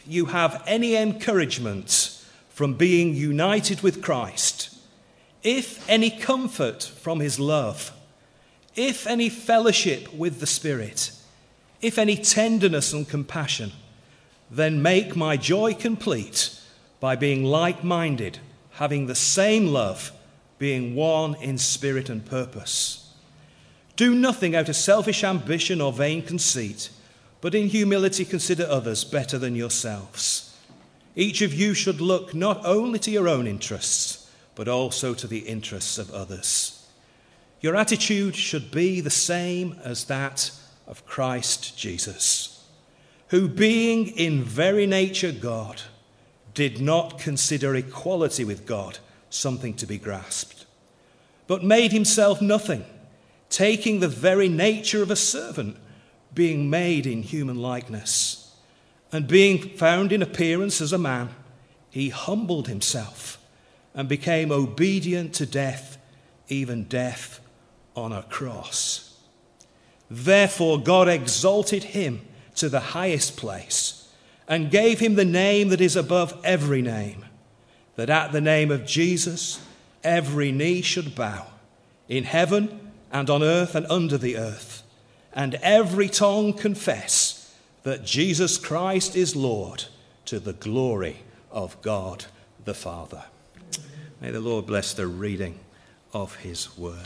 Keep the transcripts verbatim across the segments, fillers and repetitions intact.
you have any encouragement from being united with Christ, if any comfort from his love, if any fellowship with the Spirit, if any tenderness and compassion, then make my joy complete by being like-minded, having the same love, being one in spirit and purpose. Do nothing out of selfish ambition or vain conceit, but in humility consider others better than yourselves. Each of you should look not only to your own interests, but also to the interests of others. Your attitude should be the same as that of Christ Jesus, who being in very nature God, did not consider equality with God something to be grasped, but made himself nothing, taking the very nature of a servant, being made in human likeness. And being found in appearance as a man, he humbled himself and became obedient to death, even death on a cross. Therefore God exalted him to the highest place and gave him the name that is above every name, that at the name of Jesus every knee should bow, in heaven and on earth and under the earth, and every tongue confess that Jesus Christ is Lord, to the glory of God the Father. May the Lord bless the reading of his word.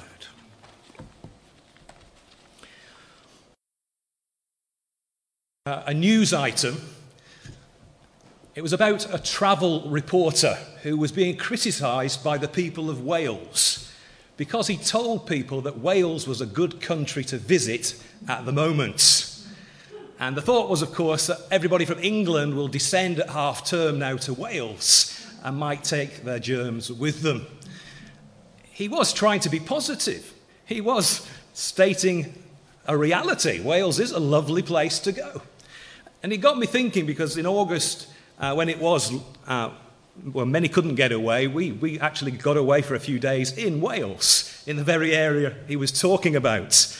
Uh, a news item. It was about a travel reporter who was being criticised by the people of Wales because he told people that Wales was a good country to visit at the moment. And the thought was, of course, that everybody from England will descend at half term now to Wales and might take their germs with them. He was trying to be positive. He was stating a reality. Wales is a lovely place to go. And it got me thinking, because in August, uh, when it was, uh, well, many couldn't get away, we, we actually got away for a few days in Wales, in the very area he was talking about.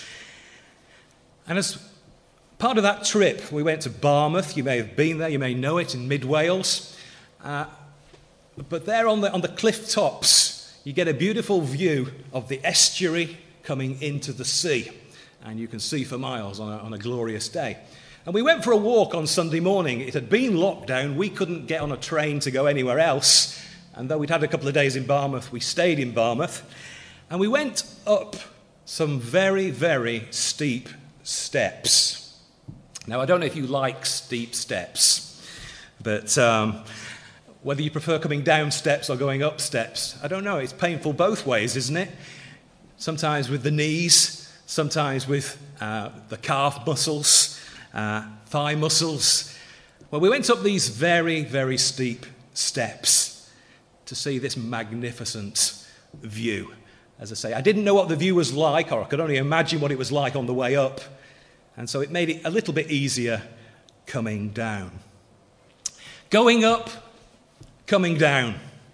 And as part of that trip, we went to Barmouth. You may have been there, you may know it, in mid-Wales. Uh, but there on the, on the cliff tops, you get a beautiful view of the estuary coming into the sea. And you can see for miles on a, on a glorious day. And we went for a walk on Sunday morning. It had been locked down. We couldn't get on a train to go anywhere else. And though we'd had a couple of days in Barmouth, we stayed in Barmouth. And we went up some very, very steep steps. Now, I don't know if you like steep steps, but um, whether you prefer coming down steps or going up steps, I don't know. It's painful both ways, isn't it? Sometimes with the knees, sometimes with uh, the calf muscles, uh, thigh muscles. Well, we went up these very, very steep steps to see this magnificent view. As I say, I didn't know what the view was like, or I could only imagine what it was like on the way up. And so it made it a little bit easier coming down. Going up, coming down.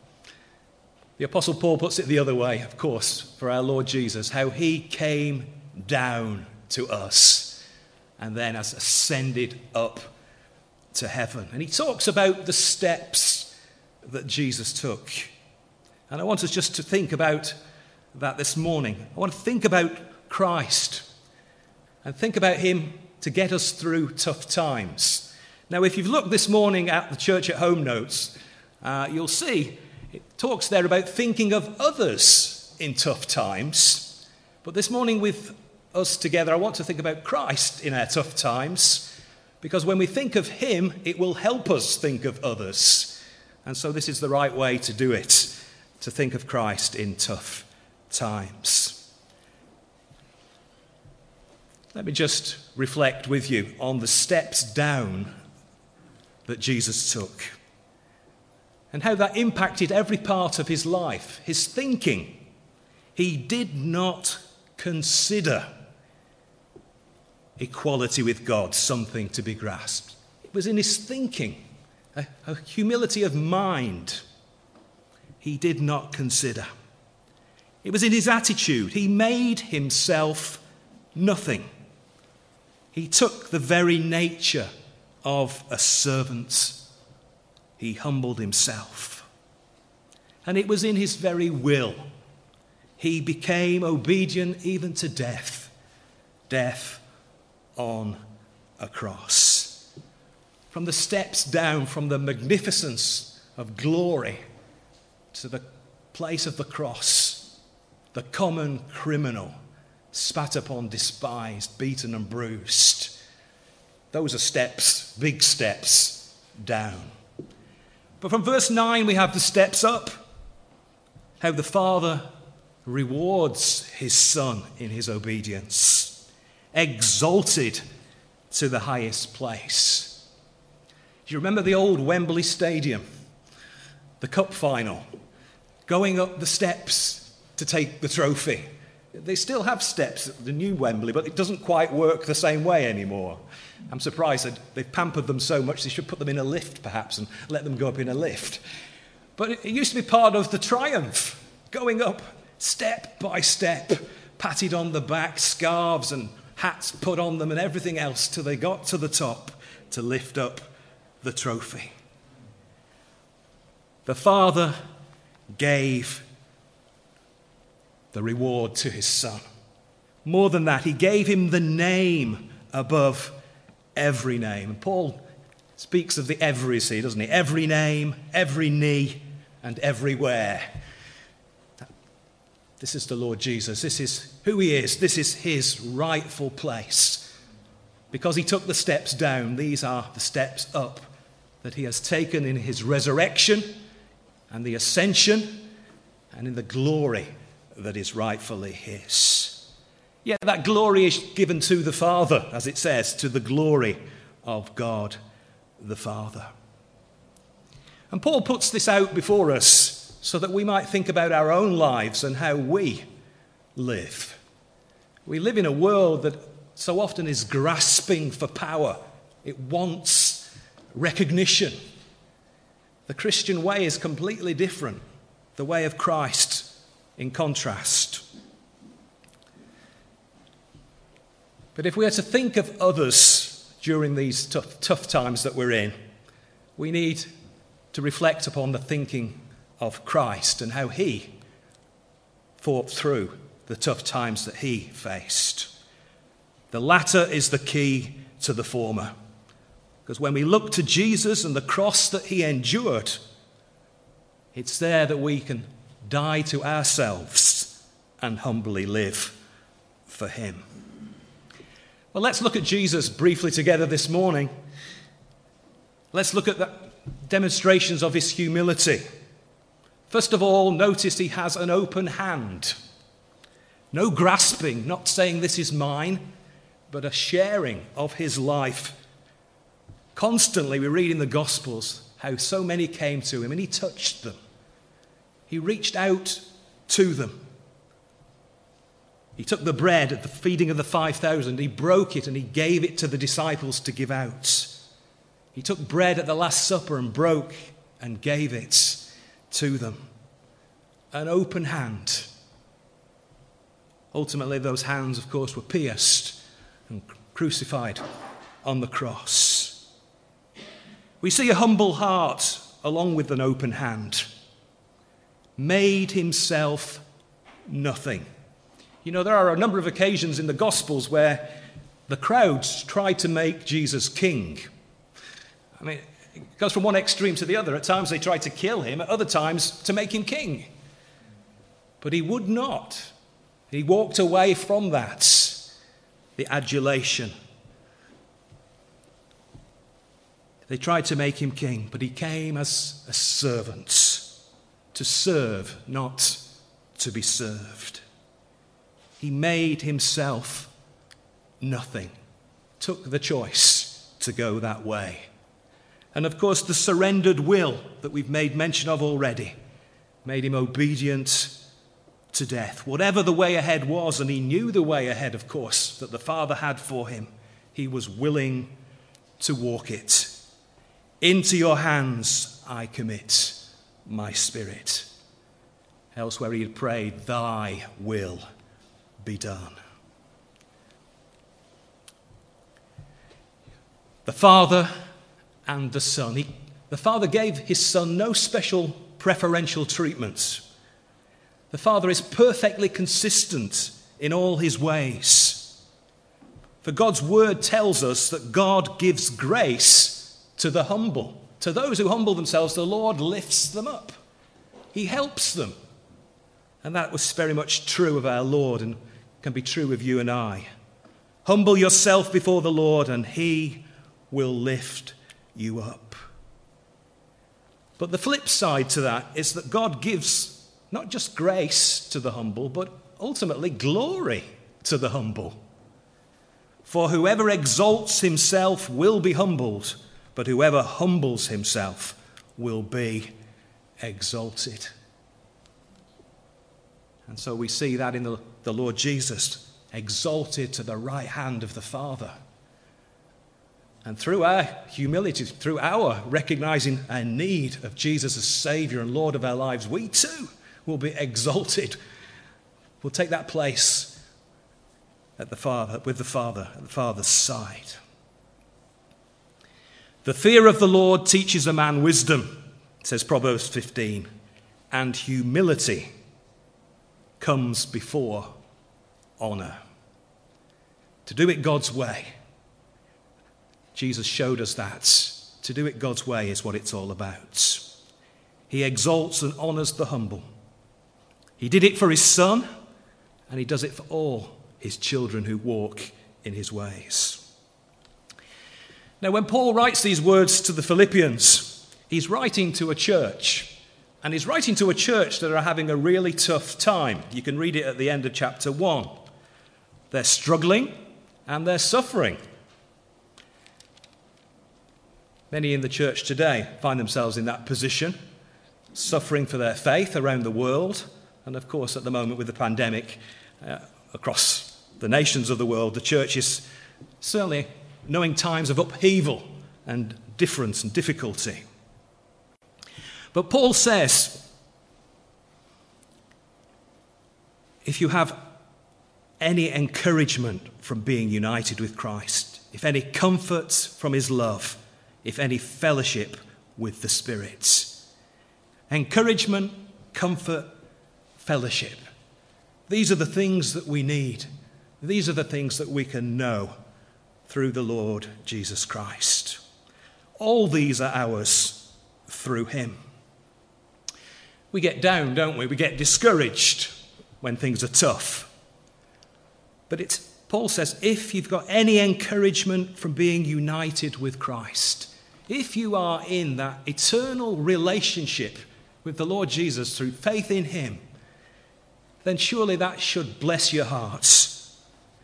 The Apostle Paul puts it the other way, of course, for our Lord Jesus, how he came down to us and then has ascended up to heaven. And he talks about the steps that Jesus took. And I want us just to think about that this morning. I want to think about Christ and think about him to get us through tough times. Now, if you've looked this morning at the Church at Home notes, uh, you'll see it talks there about thinking of others in tough times. But this morning with us together, I want to think about Christ in our tough times, because when we think of him, it will help us think of others. And so this is the right way to do it, to think of Christ in tough times. Let me just reflect with you on the steps down that Jesus took and how that impacted every part of his life, his thinking. He did not consider equality with God something to be grasped. It was in his thinking, a, a humility of mind. He did not consider. It was in his attitude. He made himself nothing. He took the very nature of a servant he humbled himself. And it was in his very will. He became obedient even to death. Death on a cross. From the steps down from the magnificence of glory to the place of the cross, the common criminal, spat upon, despised, beaten and bruised. Those are steps, big steps down. But from verse nine we have the steps up. How the Father rewards his Son in his obedience. Exalted to the highest place. Do you remember the old Wembley Stadium? The cup final. Going up the steps to take the trophy. They still have steps at the new Wembley, but it doesn't quite work the same way anymore. I'm surprised that they've pampered them so much they should put them in a lift perhaps and let them go up in a lift. But it used to be part of the triumph, going up step by step, patted on the back, scarves and hats put on them and everything else till they got to the top to lift up the trophy. The Father gave the reward to his Son. More than that, he gave him the name above every name. And Paul speaks of the everys here, doesn't he? Every name, every knee, and everywhere. This is the Lord Jesus. This is who he is. This is his rightful place. Because he took the steps down, these are the steps up that he has taken in his resurrection and the ascension and in the glory that is rightfully his. Yet that glory is given to the Father, as it says, to the glory of God the Father. And Paul puts this out before us so that we might think about our own lives and how we live. We live in a world that so often is grasping for power. It wants recognition. The Christian way is completely different. The way of Christ, in contrast. But if we are to think of others during these tough, tough times that we're in, we need to reflect upon the thinking of Christ and how he fought through the tough times that he faced. The latter is the key to the former. Because when we look to Jesus and the cross that he endured, it's there that we can die to ourselves and humbly live for him. Well, let's look at Jesus briefly together this morning. Let's look at the demonstrations of his humility. First of all, notice he has an open hand. No grasping, not saying this is mine, but a sharing of his life. Constantly we read in the Gospels how so many came to him and he touched them. He reached out to them. He took the bread at the feeding of the five thousand, he broke it and he gave it to the disciples to give out. He took bread at the Last Supper and broke and gave it to them. An open hand. Ultimately, those hands, of course, were pierced and crucified on the cross. We see a humble heart along with an open hand. Made himself nothing. You know, there are a number of occasions in the Gospels where the crowds tried to make Jesus king. I mean, it goes from one extreme to the other. At times they tried to kill him, at other times to make him king. But he would not. He walked away from that, the adulation. They tried to make him king, but he came as a servant, to serve, not to be served. He made himself nothing, took the choice to go that way. And of course, the surrendered will that we've made mention of already made him obedient to death. Whatever the way ahead was, and he knew the way ahead, of course, that the Father had for him, he was willing to walk it. Into your hands I commit my spirit. Elsewhere he had prayed, thy will be done. The Father and the Son. He, the Father gave his Son no special preferential treatment. The Father is perfectly consistent in all his ways. For God's word tells us that God gives grace to the humble. To those who humble themselves, the Lord lifts them up. He helps them. And that was very much true of our Lord and can be true of you and I. Humble yourself before the Lord and he will lift you up. But the flip side to that is that God gives not just grace to the humble, but ultimately glory to the humble. For whoever exalts himself will be humbled, but whoever humbles himself will be exalted. And so we see that in the, the Lord Jesus, exalted to the right hand of the Father. And through our humility, through our recognizing our need of Jesus as Savior and Lord of our lives, we too will be exalted. We'll take that place at the Father, with the Father, at the Father's side. The fear of the Lord teaches a man wisdom, says Proverbs fifteen, and humility comes before honor. To do it God's way. Jesus showed us that. To do it God's way is what it's all about. He exalts and honors the humble. He did it for his Son, and he does it for all his children who walk in his ways. Now, when Paul writes these words to the Philippians, he's writing to a church, and he's writing to a church that are having a really tough time. You can read it at the end of chapter one. They're struggling and they're suffering. Many in the church today find themselves in that position, suffering for their faith around the world. And of course, at the moment with the pandemic, uh, across the nations of the world, the church is certainly knowing times of upheaval and difference and difficulty. But Paul says, if you have any encouragement from being united with Christ, if any comfort from his love, if any fellowship with the Spirit. Encouragement, comfort, fellowship. These are the things that we need. These are the things that we can know through the Lord Jesus Christ. All these are ours through him. We get down, don't we? We get discouraged when things are tough. But it's, Paul says, if you've got any encouragement from being united with Christ, if you are in that eternal relationship with the Lord Jesus through faith in him, then surely that should bless your hearts.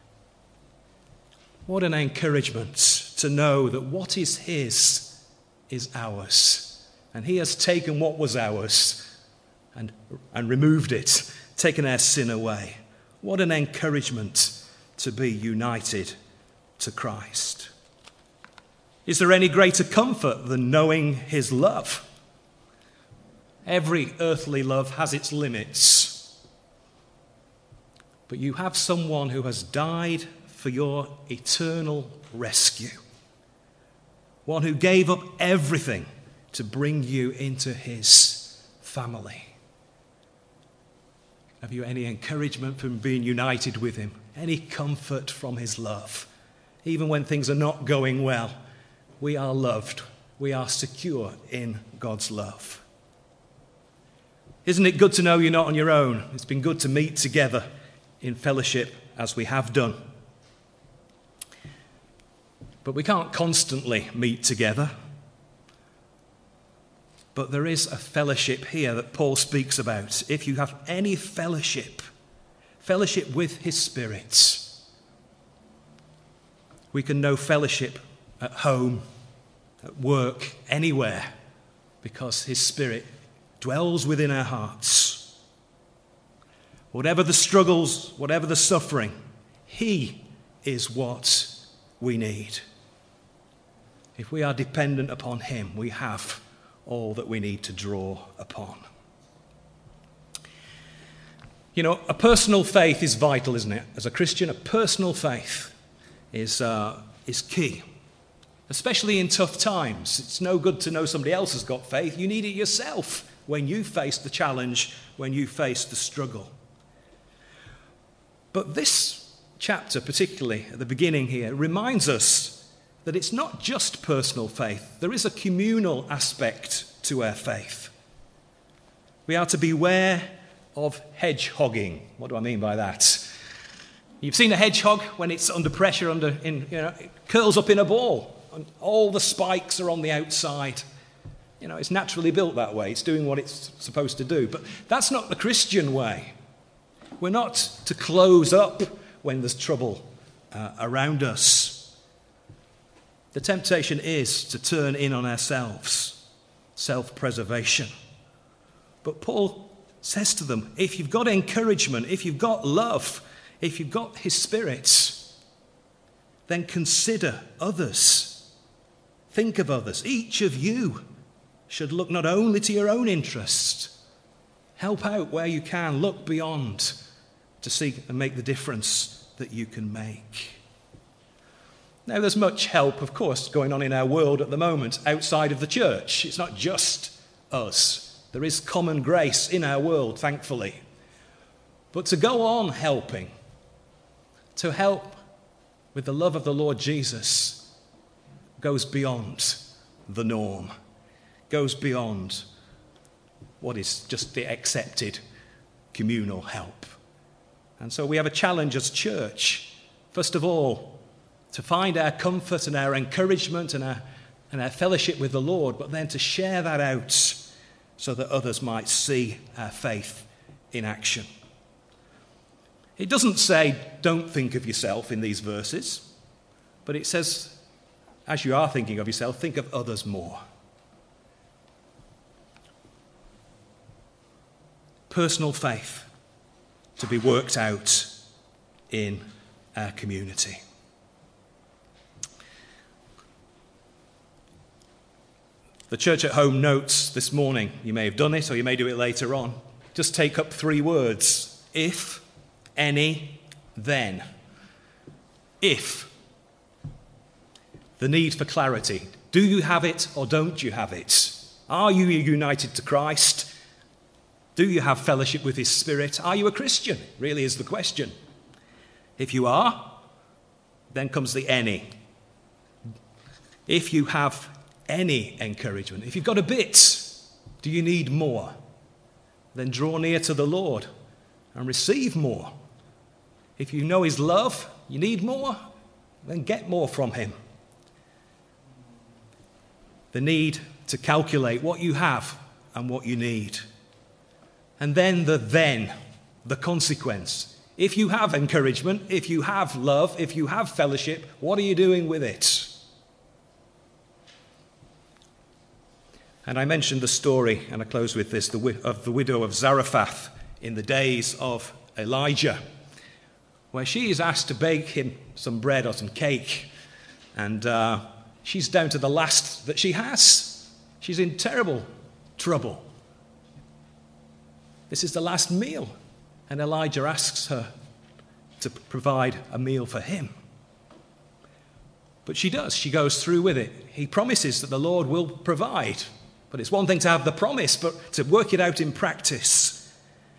What an encouragement to know that what is his is ours. And he has taken what was ours and, and removed it, taken our sin away. What an encouragement to be united to Christ. Is there any greater comfort than knowing his love? Every earthly love has its limits. But you have someone who has died for your eternal rescue. One who gave up everything to bring you into his family. Have you any encouragement from being united with him? Any comfort from his love? Even when things are not going well, we are loved. We are secure in God's love. Isn't it good to know you're not on your own? It's been good to meet together in fellowship as we have done. But we can't constantly meet together. But there is a fellowship here that Paul speaks about. If you have any fellowship, fellowship with his Spirit, we can know fellowship at home, at work, anywhere, because his Spirit dwells within our hearts. Whatever the struggles, whatever the suffering, he is what we need. If we are dependent upon him, we have all that we need to draw upon. You know, a personal faith is vital, isn't it? As a Christian, a personal faith is, uh, is key. especially in tough times. It's no good to know somebody else has got faith. You need it yourself when you face the challenge, when you face the struggle. But this chapter, particularly at the beginning here, reminds us that it's not just personal faith. There is a communal aspect to our faith. We are to beware of hedgehogging. What do I mean by that? You've seen a hedgehog when it's under pressure, under in, you know, it curls up in a ball, and all the spikes are on the outside. You know, it's naturally built that way. It's doing what it's supposed to do. But that's not the Christian way. We're not to close up when there's trouble uh, around us. The temptation is to turn in on ourselves, self-preservation. But Paul says to them, if you've got encouragement, if you've got love, if you've got his Spirit, then consider others. Think of others. Each of you should look not only to your own interest, help out where you can, look beyond to seek and make the difference that you can make. Now, there's much help, of course, going on in our world at the moment outside of the church. It's not just us. There is common grace in our world, thankfully. But to go on helping, to help with the love of the Lord Jesus, goes beyond the norm, goes beyond what is just the accepted communal help. And so we have a challenge as church, first of all, to find our comfort and our encouragement and our, and our fellowship with the Lord, but then to share that out so that others might see our faith in action. It doesn't say, don't think of yourself in these verses, but it says, as you are thinking of yourself, think of others more. Personal faith to be worked out in our community. The Church at Home notes this morning, you may have done it or you may do it later on, just take up three words: if, any, then. If. The need for clarity. Do you have it or don't you have it? Are you united to Christ? Do you have fellowship with his Spirit? Are you a Christian? Really is the question. If you are, then comes the any. If you have any encouragement, if you've got a bit, do you need more? Then draw near to the Lord and receive more. If you know his love, you need more, then get more from him. The need to calculate what you have and what you need. And then the then, the consequence. If you have encouragement, if you have love, if you have fellowship, what are you doing with it? And I mentioned the story, and I close with this, the, of the widow of Zarephath in the days of Elijah, where she is asked to bake him some bread or some cake, and uh, she's down to the last that she has. She's in terrible trouble. This is the last meal, and Elijah asks her to provide a meal for him. But she does. She goes through with it. He promises that the Lord will provide. But it's one thing to have the promise, but to work it out in practice.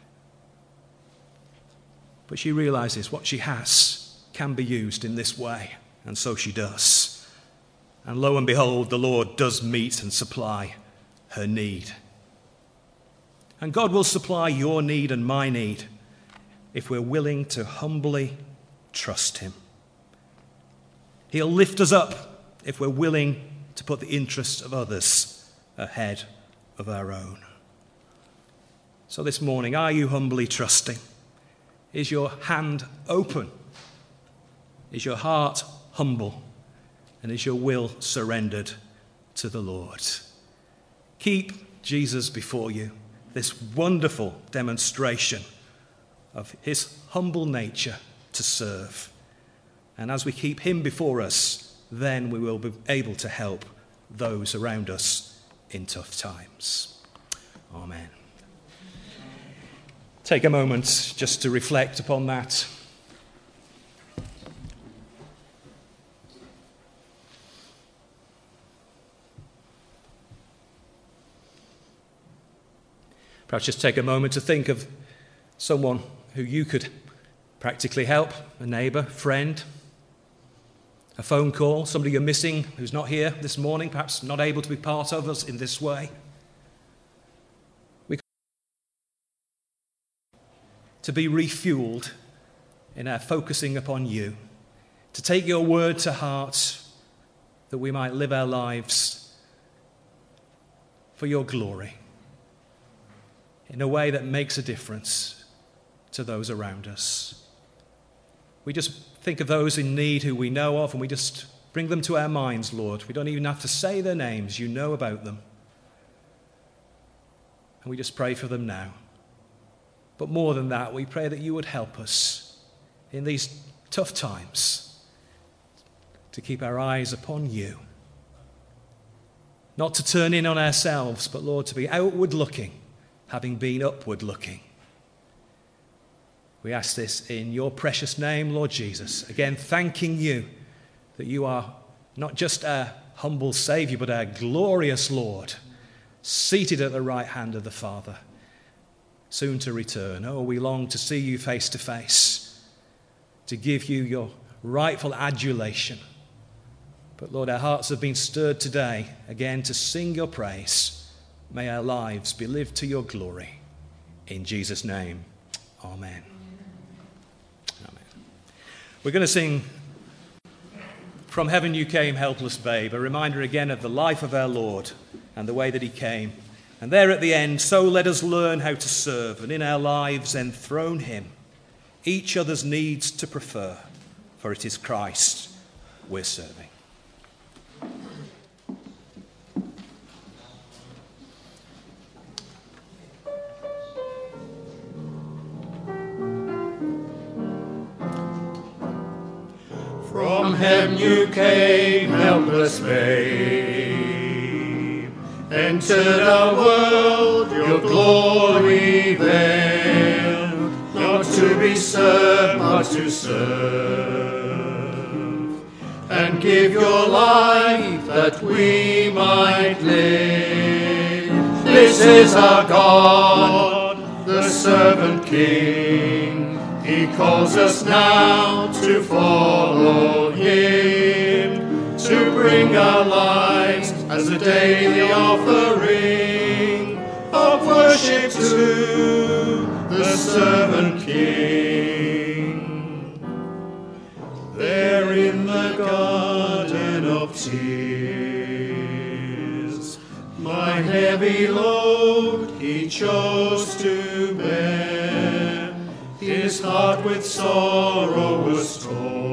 But she realizes what she has can be used in this way, and so she does. And lo and behold, the Lord does meet and supply her need. And God will supply your need and my need if we're willing to humbly trust him. He'll lift us up if we're willing to put the interests of others ahead of our own. So this morning, are you humbly trusting? Is your hand open? Is your heart humble? And is your will surrendered to the Lord? Keep Jesus before you, this wonderful demonstration of his humble nature to serve. And as we keep him before us, then we will be able to help those around us in tough times. Amen. Take a moment just to reflect upon that. Perhaps just take a moment to think of someone who you could practically help, a neighbour, friend, a phone call, somebody you're missing who's not here this morning, perhaps not able to be part of us in this way. We to be refueled in our focusing upon you, to take your word to heart, that we might live our lives for your glory in a way that makes a difference to those around us. We just think of those in need who we know of, and we just bring them to our minds, Lord. We don't even have to say their names. You know about them. And we just pray for them now. But more than that, we pray that you would help us in these tough times to keep our eyes upon you. Not to turn in on ourselves, but, Lord, to be outward looking, having been upward looking. We ask this in your precious name, Lord Jesus. Again, thanking you that you are not just our humble Saviour, but our glorious Lord, seated at the right hand of the Father, soon to return. Oh, we long to see you face to face, to give you your rightful adulation. But Lord, our hearts have been stirred today, again, to sing your praise. May our lives be lived to your glory. In Jesus' name, amen. Amen. We're going to sing From Heaven You Came, Helpless Babe, a reminder again of the life of our Lord and the way that he came. And there at the end, so let us learn how to serve and in our lives enthrone him, each other's needs to prefer, for it is Christ we're serving. From heaven you came, helpless babe, entered our world, your glory veiled, not to be served, but to serve, and give your life that we might live. This is our God, the servant King. He calls us now to follow him, to bring our lives as a daily offering of worship to the servant King. There in the garden of tears, my heavy load he chose to bear. His heart with sorrow was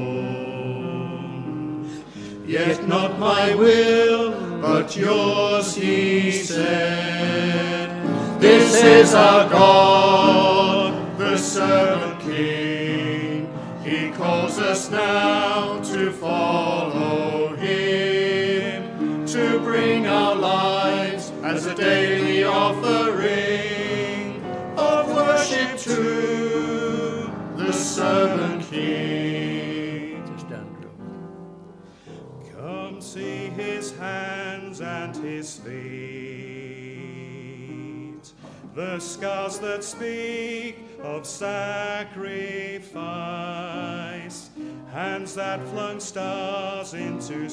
torn. Yet not my will, but yours, he said. This is our God, the servant King. He calls us now to follow him, to bring our lives as a daily offering of worship to the servant King. Come see his hands and his feet, the scars that speak of sacrifice, hands that flung stars into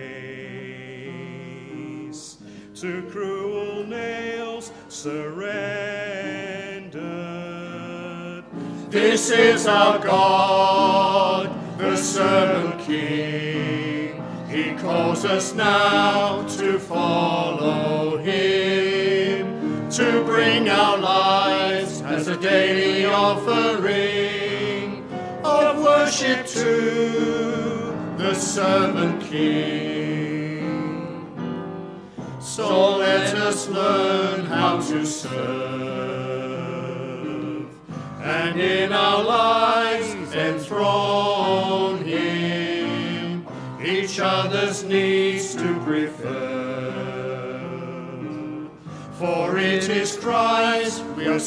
space, to cruel nails surrendered. This is our God, the servant King. He calls us now to follow him, to bring our lives as a daily offering of worship to the servant King. So let us learn how to serve, and in our lives enthrone him, each other's needs to prefer. For it is Christ we are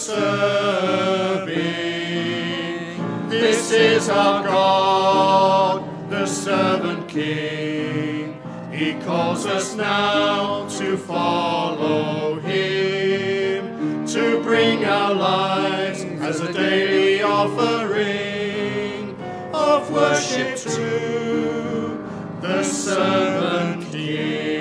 serving. This is our God, the servant King. He calls us now to follow him, to bring our lives as a daily offering of worship to the servant King.